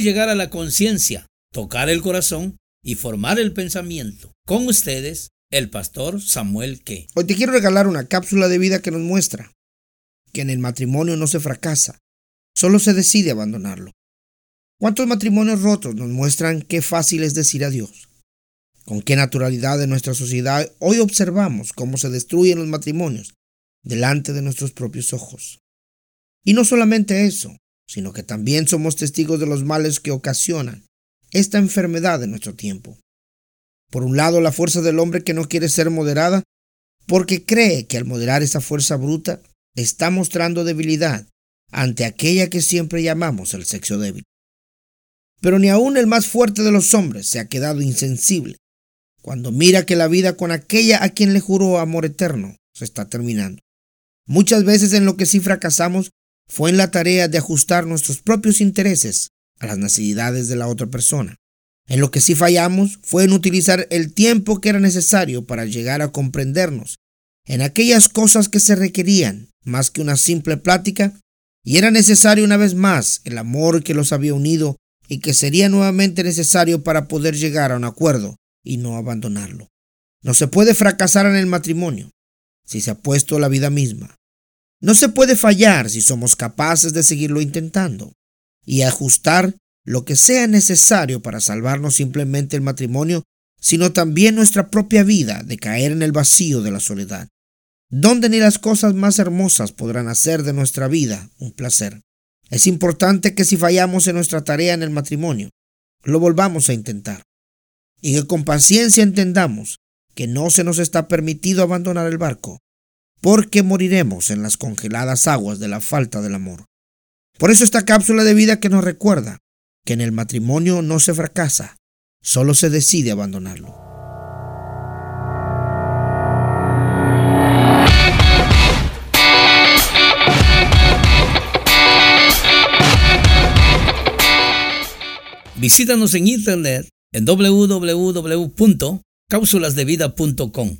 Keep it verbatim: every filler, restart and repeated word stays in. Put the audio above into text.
llegar a la conciencia, tocar el corazón y formar el pensamiento. Con ustedes, el pastor Samuel Ke. Hoy te quiero regalar una cápsula de vida que nos muestra que en el matrimonio no se fracasa, solo se decide abandonarlo. ¿Cuántos matrimonios rotos nos muestran qué fácil es decir adiós? Con qué naturalidad en nuestra sociedad hoy observamos cómo se destruyen los matrimonios delante de nuestros propios ojos. Y no solamente eso, sino que también somos testigos de los males que ocasionan esta enfermedad en nuestro tiempo. Por un lado, la fuerza del hombre que no quiere ser moderada porque cree que al moderar esa fuerza bruta está mostrando debilidad ante aquella que siempre llamamos el sexo débil. Pero ni aún el más fuerte de los hombres se ha quedado insensible cuando mira que la vida con aquella a quien le juró amor eterno se está terminando. Muchas veces en lo que sí fracasamos fue en la tarea de ajustar nuestros propios intereses a las necesidades de la otra persona. En lo que sí fallamos fue en utilizar el tiempo que era necesario para llegar a comprendernos en aquellas cosas que se requerían más que una simple plática, y era necesario una vez más el amor que los había unido y que sería nuevamente necesario para poder llegar a un acuerdo y no abandonarlo. No se puede fracasar en el matrimonio si se ha puesto la vida misma. No se puede fallar si somos capaces de seguirlo intentando y ajustar lo que sea necesario para salvar no simplemente el matrimonio, sino también nuestra propia vida de caer en el vacío de la soledad, donde ni las cosas más hermosas podrán hacer de nuestra vida un placer. Es importante que si fallamos en nuestra tarea en el matrimonio, lo volvamos a intentar y que con paciencia entendamos que no se nos está permitido abandonar el barco, porque moriremos en las congeladas aguas de la falta del amor. Por eso esta cápsula de vida que nos recuerda que en el matrimonio no se fracasa, solo se decide abandonarlo. Visítanos en internet en doble u doble u doble u punto cápsulas de vida punto com.